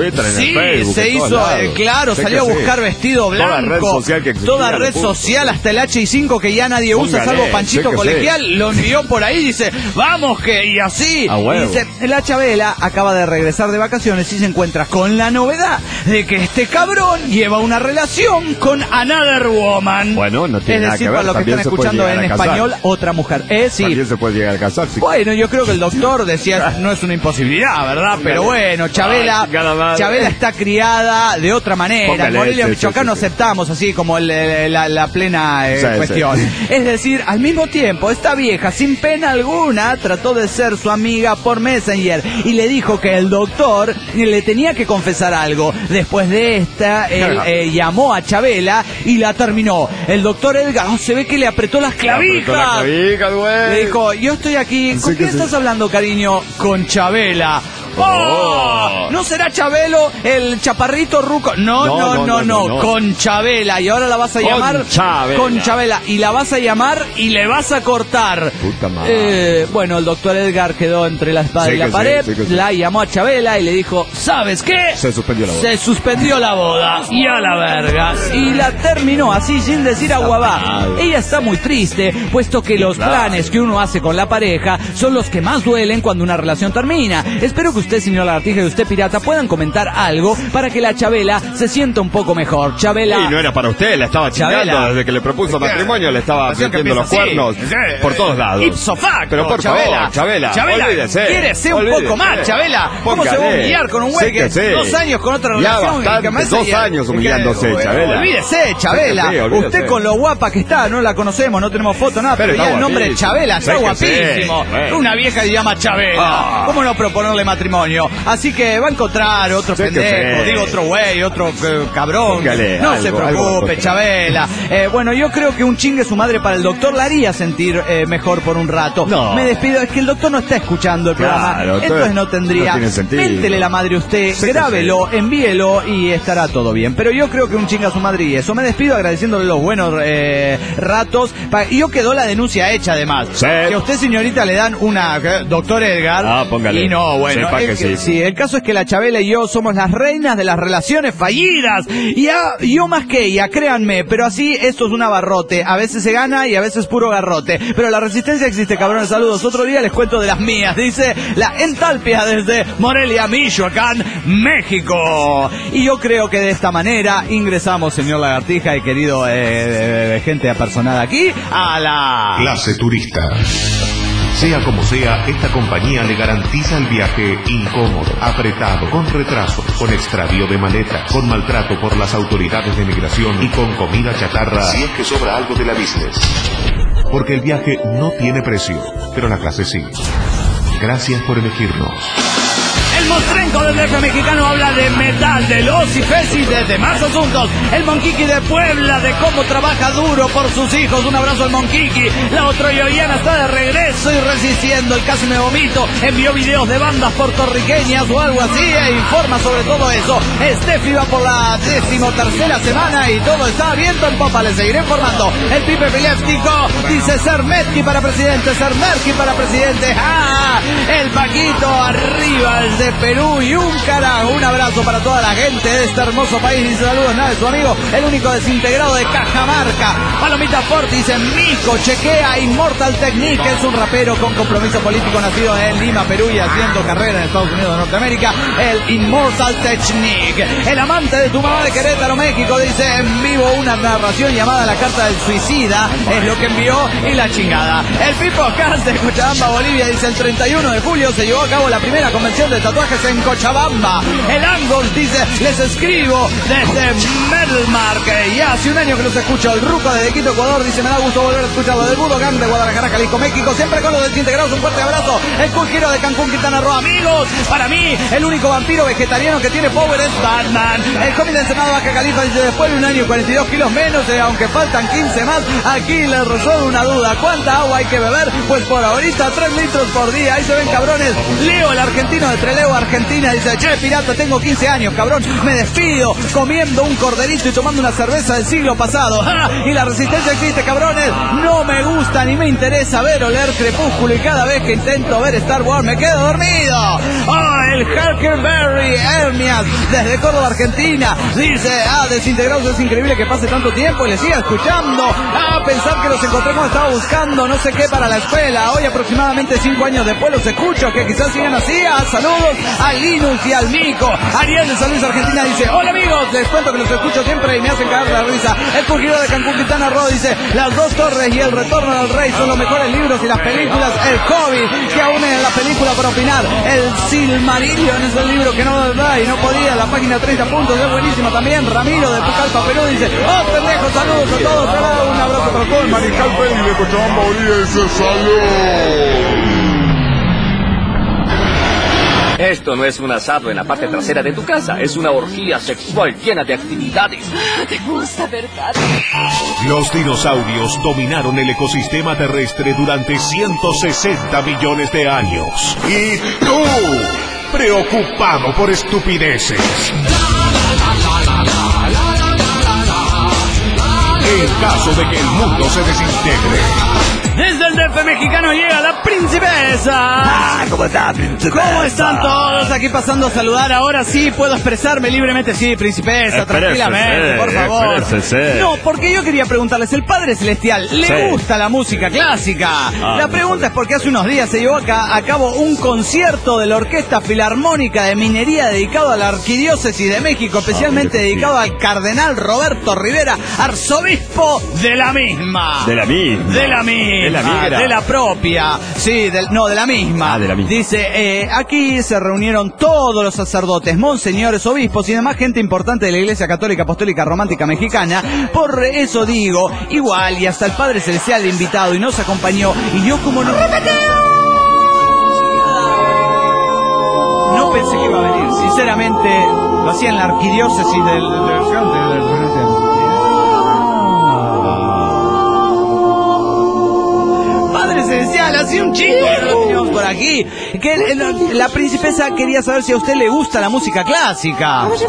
Twitter, en sí, el Facebook. se en todos hizo, lados. eh, claro, Sé salió a que sí. buscar vestido blanco. Toda red social que existía, Toda lo red puso. social, hasta el H I cinco que ya nadie usa, Póngale, salvo Panchito sé que Colegial, sí. lo envió por ahí y dice, vamos que, y así. A huevo. Y dice, la Chabela acaba de regresar de vacaciones y se encuentra con la novedad de que este cabrón lleva una relación con Another Woman. Bueno, no tiene es nada decir, que ver, para los que también están se puede escuchando llegar en a casar. español, otra mujer. Eh, sí. También se puede llegar a casar. Sí. Bueno, yo creo que el doctor decía, no es una imposibilidad, ¿verdad? Pero bueno, Chabela, Ay, chingada madre. Chabela está criada de otra manera. En Póngale, Morelia, sí, Michoacán, sí, no sí, sí. aceptamos así como el- el- la, la plena eh, Sí, sí. cuestión. Es decir, al mismo tiempo, esta vieja, sin pena alguna, trató de ser su amiga por Messenger y le dijo que el doctor le tenía que confesar algo. Después de esta, él eh, llamó a Chabela y la terminó. El doctor Edgar, oh, se ve que le apretó las clavijas. Apretó la clavija, güey. Le dijo, yo estoy aquí. ¿Con Sí, quién que sí. estás hablando, cariño? Con Chabela. ¡Oh! Oh. ¿No será Chabelo el chaparrito ruco? No, no, no, no, no, no. con Chabela. Y ahora la vas a Con llamar Chabela. con Chabela. Y la vas a llamar y le vas a cortar. Puta madre. Eh, bueno, el doctor Edgar quedó entre la espada Sí y la que sí, pared. sí que sí. La llamó a Chabela y le dijo, ¿sabes qué? Se suspendió la boda. Se suspendió la boda. Y a la verga. Y la terminó así sin decir aguabá. mal. Ella está muy triste, puesto que los Claro. planes que uno hace con la pareja son los que más duelen cuando una relación termina. Espero que usted, señor Lagartija, y usted, pirata, puedan comentar algo para que la Chabela se sienta un poco mejor. Chabela... Y no era para usted, la estaba chingando Chabela. desde que le propuso Es que- matrimonio, le estaba Relación que metiendo los empieza cuernos así. por todos lados. Ipso facto, Pero por Chabela. favor, Chabela, Chabela, olvídese. quiere ser un olvídese. poco más, Chabela. ¿Cómo se va a Póngale. humillar con un Sí güey que que sí. dos años con otra Ya relación? bastante, que me hace- dos años que- humillándose, que- Chabela. Olvídese, Chabela. Sí, olvídese. Usted con lo guapa que está, no la conocemos, no tenemos foto, nada, pero, Pero ya está el nombre de guapísimo. Chabela está Sí que sí. guapísimo. Bueno. Una vieja que se llama Chabela. Ah. ¿Cómo no proponerle matrimonio? Así que va a encontrar otro Sí que pendejo, sí. digo otro güey, otro eh, cabrón. Póngale No algo, se algo preocupe, va a Chabela. Eh, bueno, yo creo que un chingue su madre para el doctor la haría sentir eh, mejor por un rato. No. Me despido, es que el doctor no está escuchando el Claro, programa. entonces Entonces no tendría. no tiene sentido. Méntele la madre usted, Sí que grábelo, envíelo y estará todo bien. Pero yo creo que un chinga su madre y eso. Me despido agradeciéndole los buenos eh, ratos. Pa- Y yo quedó la denuncia hecha además. Sí. Que a usted, señorita, le dan una. ¿qué? Doctor Edgar. Ah, póngale. Y no, bueno. Sepa el, que sí. el caso es que la Chabela y yo somos las reinas de las relaciones fallidas. Y a- yo más que ella, créanme. Pero así esto es un abarrote. A veces se gana y a veces puro garrote. Pero la resistencia existe, cabrones. Saludos. Otro día les cuento de las mías. Dice la Entalpia desde Morelia, Michoacán, México. Y yo creo que de esta manera ingresamos, señor Lagartija y querido eh, eh, gente apersonada aquí, a la... Clase turista. Sea como sea, esta compañía le garantiza el viaje incómodo, apretado, con retrasos, con extravío de maletas, con maltrato por las autoridades de migración y con comida chatarra si es que sobra algo de la business. Porque el viaje no tiene precio, pero la clase sí. Gracias por elegirnos. El Mostrenco del D F mexicano habla de metal, de los y fesis, de demás asuntos. El Monquiqui de Puebla, de cómo trabaja duro por sus hijos. Un abrazo al Monquiqui. La otra Yoyana está de regreso y resistiendo. El Casi Me Vomito envió videos de bandas puertorriqueñas o algo así e informa sobre todo eso. Steffi va por la decimotercera semana y todo está viento en popa. Le seguiré informando. El Pipe Piléptico dice ser Metki para presidente, ser Merki para presidente. ¡Ah! El Paquito arriba desde Perú y un carajo. Un abrazo para toda la gente de este hermoso país. Dice saludos, nada, su amigo, el único desintegrado de Cajamarca. Palomita Forte dice Mico, chequea Immortal Technique, es un rapero con compromiso político nacido en Lima, Perú y haciendo carrera en Estados Unidos de Norteamérica. El Immortal Technique. El amante de tu mamá de Querétaro, México, dice en vivo una narración llamada La Carta del Suicida. Es lo que envió y la chingada. El Pipo Cast de Cochabamba, Bolivia, dice el treinta y uno de julio se llevó a cabo la primera convención de tatuajes en Cochabamba. El Angles dice, les escribo desde Medelmark. Y hace un año que los escucho. El Ruco desde Quito, Ecuador, dice, me da gusto volver a escucharlo. Del Budokan de Guadalajara, Jalisco, México, siempre con los desintegrados, un fuerte abrazo. El Cool Giro de Cancún, Quintana Roo, amigos. Para mí, el único vampiro vegetariano que tiene power es Batman. El cómic de Ensenado, Baja Califa, dice, después de un año y cuarenta y dos kilos menos, eh, aunque faltan quince más, aquí les resuelvo una duda. ¿Cuánta agua hay que beber? Pues por ahorita, tres litros por día. Ahí se ven, cabrones. Leo, el argentino de Trelew, Argentina, dice, che, pirata, tengo quince años. años, cabrón. Me despido comiendo un corderito y tomando una cerveza del siglo pasado. ¡Ja! Y la resistencia existe, cabrones. No me gusta ni me interesa ver o leer Crepúsculo y cada vez que intento ver Star Wars me quedo dormido. ¡Oh, el Huckleberry Hermias desde Córdoba, Argentina! Dice, ah, desintegrados, es increíble que pase tanto tiempo y le siga escuchando. Ah, pensar que los encontré cuando estaba buscando no sé qué para la escuela. Hoy aproximadamente cinco años después los escucho, que quizás sigan así. Ah, saludos a Linus y al Mico. Ariel de San Luis, Argentina dice, hola amigos, les cuento que los escucho siempre y me hacen cagar la risa. El Curgiro de Cancún, Quintana Roo dice, Las Dos Torres y El Retorno del Rey son los mejores libros y las películas. El COVID, que aún en la película para opinar. El Silmarillion es el libro que no da y no podía. La página treinta puntos es buenísima también. Ramiro de Pucallpa, Perú dice, oh pendejos, saludos a todos. Un abrazo para todos. Mariscal Pérez de Cochabamba, Oriense, salud. Esto no es un asado en la parte trasera de tu casa, es una orgía sexual llena de actividades. ¿Te gusta, verdad? Los dinosaurios dominaron el ecosistema terrestre durante ciento sesenta millones de años. Y tú, preocupado por estupideces. En caso de que el mundo se desintegre. Desde el D F mexicano llega la princesa. Ah, ¿cómo está, princesa? ¿Cómo están todos? Aquí pasando a saludar. Ahora sí puedo expresarme libremente. Sí, princesa, tranquilamente, por favor. Espérese. No, porque yo quería preguntarles, el Padre Celestial, ¿le Sí. gusta la música clásica? Ah, la no pregunta es porque hace unos días se llevó acá a cabo un concierto de la Orquesta Filarmónica de Minería dedicado a la Arquidiócesis de México, especialmente Ah, dedicado al Cardenal Roberto Rivera, arzobispo de la misma. De la misma. De la misma. De la migra. De la propia. Sí, del, no, de la misma. Ah, de la misma. Dice, eh, aquí se reunieron todos los sacerdotes, monseñores, obispos y demás gente importante de la Iglesia Católica Apostólica Romántica Mexicana. Por eso digo, igual, y hasta el Padre Celestial invitado y nos acompañó. Y yo como no... No pensé que iba a venir, sinceramente. Lo hacía en la arquidiócesis del... del, del, del Padre Celestial, hacía un chico que lo teníamos por aquí. Que la, la princesa quería saber si a usted le gusta la música clásica. Ah,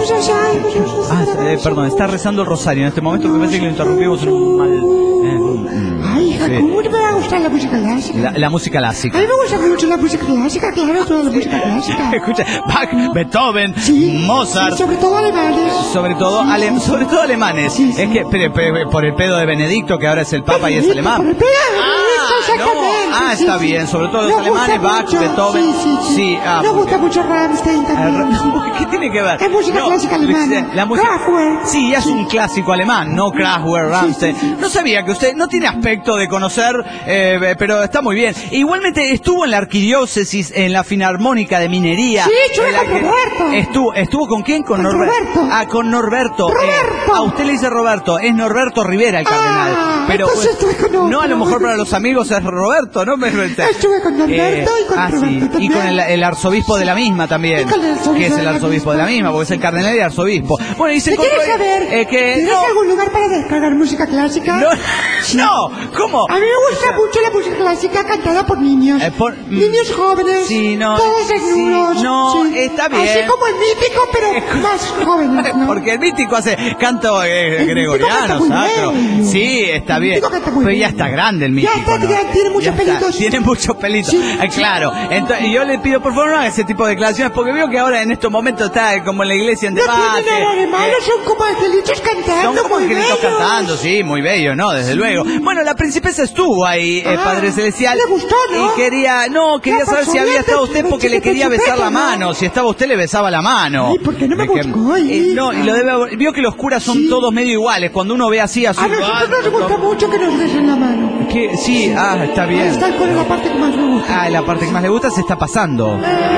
eh, perdón, está rezando el rosario en este momento, me parece que lo interrumpimos en un mal... Eh, Ay, hija, sí. ¿cómo no me va a gustar la música clásica? la, la música clásica. A mí me gusta mucho la música clásica, claro, toda la música clásica. Escucha, Bach, Beethoven, Sí, Mozart. sí, sobre todo alemanes. Sobre todo, ale, sobre todo alemanes. Sí, sí. Es que pe, pe, por el pedo de Benedicto, que ahora es el Papa y es Benedicto, alemán. por el pedo de Benedicto, Ah, no. exactamente, Ah, sí, está sí. bien. Sobre todo los Nos alemanes, gusta Bach, mucho, Beethoven. Sí, sí, sí. Sí, ah, Nos porque- gusta mucho Rammstein también. ¿Qué tiene que ver? Es música clásica alemana. La música... Kraftwerk. Sí, es un clásico alemán, no Kraftwerk, Rammstein. sí, sí. No sabía que usted no tiene aspecto de conocer, eh, pero está muy bien. Igualmente estuvo en la arquidiócesis, en la Filarmónica de Minería. Sí, estuve en la con que- Roberto. Estuvo, ¿Estuvo con quién? Con, Con Norber- Roberto. Ah, con Norberto. Eh, Roberto. a usted le dice Roberto, es Norberto Rivera el cardenal. Ah, pero entonces estuve con otro. no, a lo mejor para los amigos es Roberto, ¿no? Pero, Estuve con Norberto y con ah, Roberto sí. Y también. con el, el arzobispo de la misma también. Y con el arzobispo que es el de la arzobispo de la misma, porque es el cardenal y arzobispo. Bueno, y se ¿Qué quieres encontró- saber? eh, que ¿Tienes no, algún lugar para descargar música clásica? no, no, ¿cómo? A mí me gusta mucho la música clásica cantada por niños. Eh, por- Niños jóvenes. Sí, no, Todos sí, desnudos. no, sí. está bien. Así como el mítico, pero más jóvenes, ¿no? Porque el mítico hace canto eh, El mítico gregoriano, canta muy sacro. bien. Sí, está El bien. mítico canta muy Pero ya bien. está grande el Ya mítico. está ¿no? grande, tiene muchos Ya está, pelitos. Tiene muchos pelitos. Sí, Eh, claro. Entonces, yo le pido, por favor, no haga ese tipo de declaraciones, porque veo que ahora en estos momentos está como en la iglesia en No debate. tiene nada de malo, eh, son como angelitos cantando. Son como muy angelitos bellos. cantando, sí, muy bello, ¿no? Desde luego. Bueno, la princesa estuvo ahí, eh, Ah, Padre Celestial. le gustó, ¿no? Y quería, no, quería La saber si pasó había bien, estado de- usted de porque le chupete, quería besar la chupete, ¿no? mano. Si estaba usted, le besaba la mano. Ay, ¿por qué no me De que- buscó, eh, hija? No, y lo debe, vio que los curas son Sí. todos medio iguales. Cuando uno ve así a su... A nosotros nos gusta mucho que nos besen la mano. ¿Qué? Sí, ah, está bien. Esta es la parte que más me gusta. Ah, la parte que más le gusta se está pasando.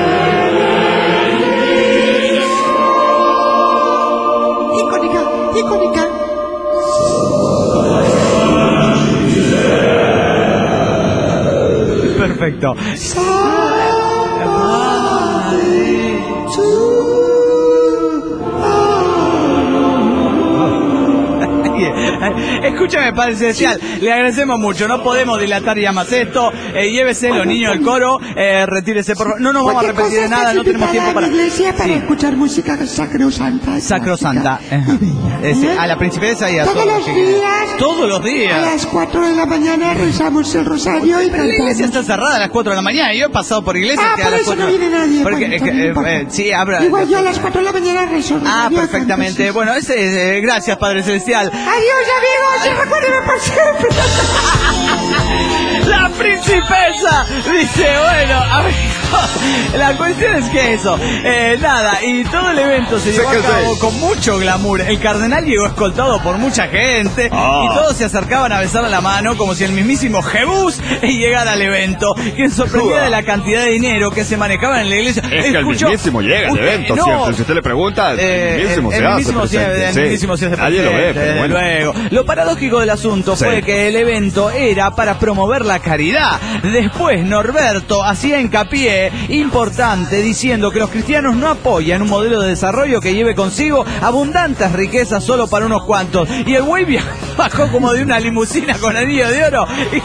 Icónica, icónica. Perfecto. Escúchame, Padre Celestial, le agradecemos mucho. No podemos dilatar ya más esto. Eh, llévese los niños del coro. Eh, retírese, por favor. No nos vamos a arrepentir de nada. No tenemos tiempo para. iglesia para Sí. escuchar música sacrosanta. Sacrosanta. Eh, eh, sí, a la princesa y a Todos todos los los chiquillos. días. Todos los A días. las cuatro de la mañana rezamos el rosario y Pero la iglesia cantamos. está cerrada a las cuatro de la mañana. Yo he pasado por iglesias Ah, que a por las eso cuatro. no viene nadie. Porque, Bueno, eh, que, no eh, importa. eh, sí, abra. Igual yo a las cuatro de la mañana rezo el Ah, rosario, perfectamente. canto, sí. Bueno, ese es. eh, gracias, Padre Celestial. Adiós, amigos, y recuérdenme por siempre. La principesa dice, bueno, amigos, la cuestión es que eso, eh, nada, y todo el evento se llevó a cabo con mucho glamour. El cardenal llegó escoltado por mucha gente Ah. y todos se acercaban a besarle la mano como si el mismísimo Jebús llegara al evento, quien sorprendía de la cantidad de dinero que se manejaba en la iglesia. Es que el Escuchó- mismísimo llega al Usted- evento, no, ¿cierto? Si usted le pregunta, eh, el mismísimo el, se el hace mismísimo sí, presente, el sí. mismísimo sí hace Nadie lo ve, presente, pero desde bueno. luego. Lo paradójico del asunto Sí. fue que el evento era para promover la caridad. Después Norberto hacía hincapié importante diciendo que los cristianos no apoyan un modelo de desarrollo que lleve consigo abundantes riquezas solo para unos cuantos. Y el güey via- bajó como de una limusina con anillo de oro. Y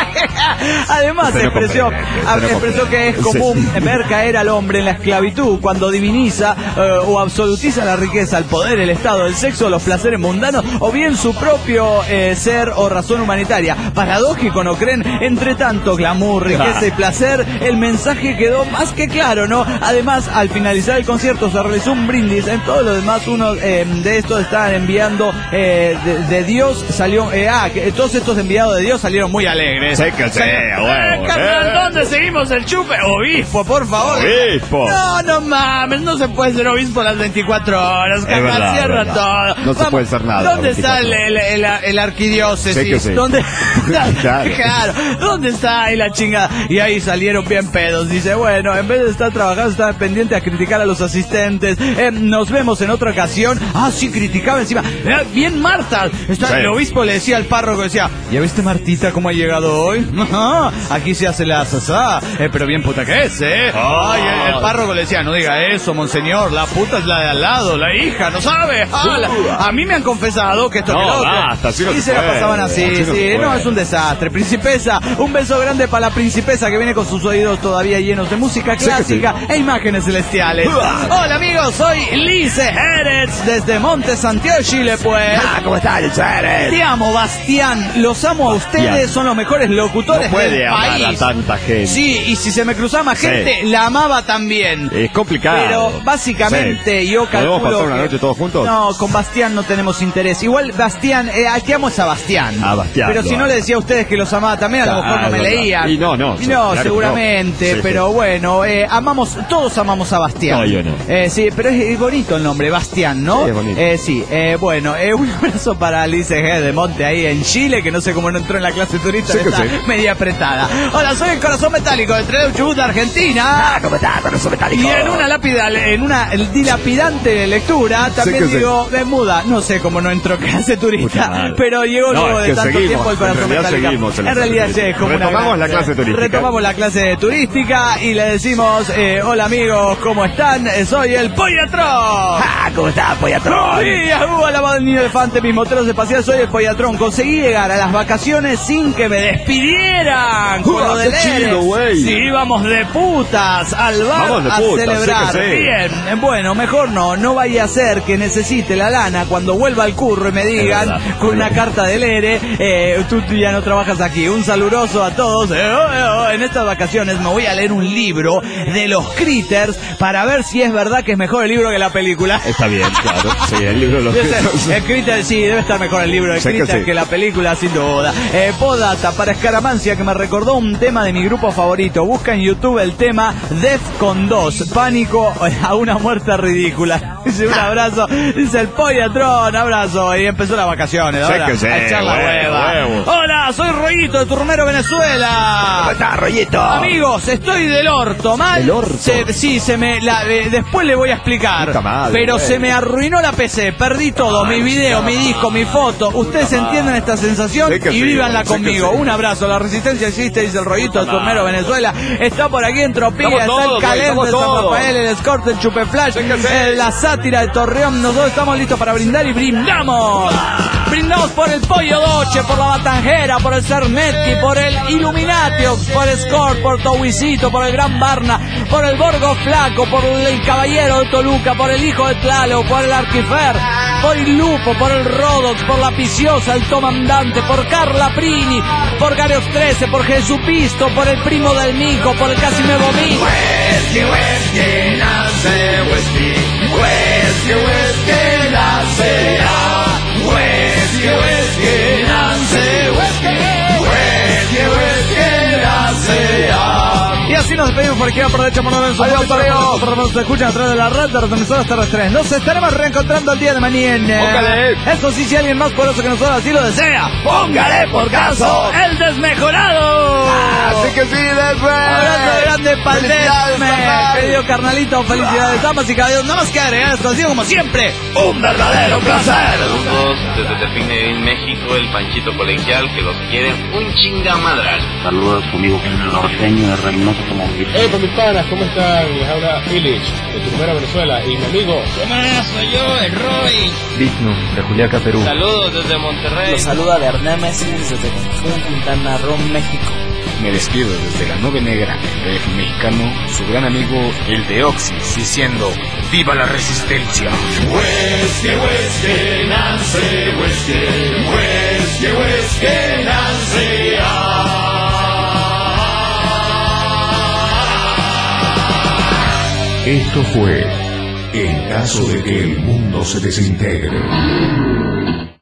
además Usted no expresó, comprende, usted a- no expresó comprende. que es Sí. común ver caer al hombre en la esclavitud cuando diviniza eh, o absolutiza la riqueza, el poder, el estado, el sexo, los placeres mundanos o bien su propio eh, ser o razón humanitaria. Paradójico, ¿no creen? Entre tanto glamour, riqueza y placer, el mensaje quedó más que claro, ¿no? Además, al finalizar el concierto se realizó un brindis. En todo lo demás, uno eh, de estos estaban enviando eh, de, de Dios, salió... eh, ah, que todos estos enviados de Dios salieron muy alegres. Sí que sí, Salieron, huevo, "Eh, carnal, eh". ¿dónde seguimos el chupe? Obispo, por favor. Obispo. No, no mames, no se puede ser obispo las veinticuatro horas, carnal, verdad, cierra es verdad. todo. No se puede ser nada ¿Dónde las está el, veinticuatro el, el, el arquidiócesis? Sí que sí. ¿Dónde? Claro. Claro, ¿dónde está ahí la chingada? Y ahí salieron bien pedos. Dice, bueno, en vez de estar trabajando, estaba pendiente a criticar a los asistentes. Eh, nos vemos en otra ocasión. Ah, sí, criticaba encima. Eh, bien Marta. Está, Sí. El obispo le decía al párroco, decía, ¿ya viste Martita cómo ha llegado hoy? Ajá, aquí se hace la sasá. Eh, pero bien puta que es, ¿eh? Ah. Ay, el, el párroco le decía, no diga eso, monseñor. La puta es la de al lado, la hija, ¿no sabe? Ah, la- a mí me han confesado que esto No, que lo otro. basta, así no y se se la puede, pasaban así, así no sí. se No, puede. es un desastre. Principesa, un beso grande para la princesa que viene con sus oídos todavía llenos de música Sí que clásica e imágenes celestiales. Hola amigos, soy Lice Jerez desde Monte Santiago, Chile, pues. Ah, ¿cómo está, Liceres? Te amo, Bastián. Los amo a ustedes. Bastián. Son los mejores locutores No puede del amar país. a tanta gente. Sí, y si se me cruzaba más Sí. gente, la amaba también. Es complicado. Pero básicamente Sí. yo calculo ¿Podemos pasar una que- noche todos juntos? No, con Bastián no tenemos interés. Igual Bastián, eh, al que amo es a Bastián. A Bastián, Pero si lo no amo. le decía a ustedes que los amaba también, a lo Ah, mejor no me es verdad. leían. Y no, no, Y sí, no, claro que seguramente. no. Sí, pero sí. bueno, eh, amamos, todos amamos a Bastián. No, yo no. Eh, sí, pero es, es bonito el nombre, Bastián, ¿no? Sí, es bonito. Eh, sí, eh, bueno, eh, un abrazo para Alice G de Monte ahí en Chile, que no sé cómo no entró en la clase turista, Sí que está sí. media apretada. Hola, soy el Corazón Metálico de Trelew, Chubut, Argentina. ¿Cómo está, Corazón Metálico? Y en una lápida, en una dilapidante lectura, también que sí. digo, de muda, no sé cómo no entró clase Puta turista, madre. pero llegó No, luego es de que tanto seguimos, tiempo el en Corazón realidad Metálico. seguimos en la En clase realidad sí, es como una Retomamos gran- la clase turística. Retomamos la clase turística y le decimos, eh, hola amigos, ¿cómo están? Eh, Soy el Pollatrón. Ah, ¿cómo está, Pollatrón? Sí, Hugo alabado el niño elefante, mis moteros espaciales, soy el Pollatrón. Conseguí llegar a las vacaciones sin que me despidieran. Con Uah, lo del qué Eres. chido, güey. Sí, íbamos de putas al bar Vamos de a putas, celebrar. sí que sí. Bien, bueno, mejor no, no vaya a ser que necesite la lana cuando vuelva al curro y me digan verdad. con una carta del Ere, eh, tú, tú ya no trabajas aquí. Un saludoso a todos. Eh, oh, eh, oh, en estas vacaciones me voy a leer un libro de los Critters para ver si es verdad que es mejor el libro que la película. Está bien, claro. Sí, el libro lo Debe ser- el Critter, sí, debe estar mejor el libro de Sí que Critter sí. que la película, sin duda. Eh, Podata para Escaramancia, que me recordó un tema de mi grupo favorito. Busca en YouTube el tema Defcon dos, Pánico a una muerte ridícula. Dice un abrazo, dice el Pollatrón, abrazo. Y empezó las vacaciones, Sí ahora que sí, a echar la huevo, hueva. huevo. Hola, soy Rollito de Turmero, Venezuela. ¿Cómo está, Rollito? Amigos, estoy del orto, mal. ¿Del orto? Se- sí, se me. La, eh, después le voy a explicar. Puta madre, pero güey. se me arruinó la P C, perdí todo, mi video, mi disco, mi foto. Ustedes entienden esta sensación Sí que y sí, vívanla sí que conmigo. sí. Un abrazo, la resistencia existe, dice el Rollito de Turmero, Venezuela. Está por aquí Entropía, Estamos está todos, el güey, Calente, estamos San todos. Rafael, el Escorte, el Chupeflash, Sí que sí. eh, la Sátira de Torreón. Nosotros estamos listos para brindar y brindamos. Brindamos por el Pollo Doche, por la Batanjera, por el Cermetti, por el Illuminatiox, por el Score, por Towisito, por el Gran Barna, por el Borgo Flaco, por el Caballero de Toluca, por el Hijo de Tlalo, por el Arquifer, por el Lupo, por el Rodox, por la Piciosa, el Comandante, por Carla Prini, por Garios trece, por Jesupisto, por el Primo del Mico, por el Casi Me Vomito. Whisky, whisky, nace whisky, whisky, whisky, nace ah, whisky, whisky, nace whisky, whisky, whisky, nace ah. Y así nos despedimos por aquí, aprovechamos una vez su nos escuchan a través de la red de las emisoras terrestres. Nos estaremos reencontrando el día de mañana. Póngale. Eso sí, si alguien más poderoso que nosotros así lo desea, póngale por caso el desmejorado. Así que sí, Desme. Abrazo grande para el Desme, querido carnalito, felicidades, damas y caballeros. Nada más que agregar, es conocido como siempre, un verdadero placer. Saludos desde Tepine, en México, el Panchito Colegial, que los quiere un chingamadral. Saludos conmigo, el norteño de Reynoso como Hey, mis panas, ¿cómo están? Les habla Illich, de Tucumán, Venezuela, y mi amigo. ¿Qué más? Soy yo, el Roy. Digno, de Juliaca, Perú. Saludos desde Monterrey. Los saluda Bernémesis desde Cancún, Quintana Roo, México. Me despido desde la nube negra del mexicano, su gran amigo el Deoxys, diciendo ¡viva la resistencia! Whisky, whisky, Nancy, whisky, whisky, whisky, Nancy, ah. Esto fue En caso de que el mundo se desintegre.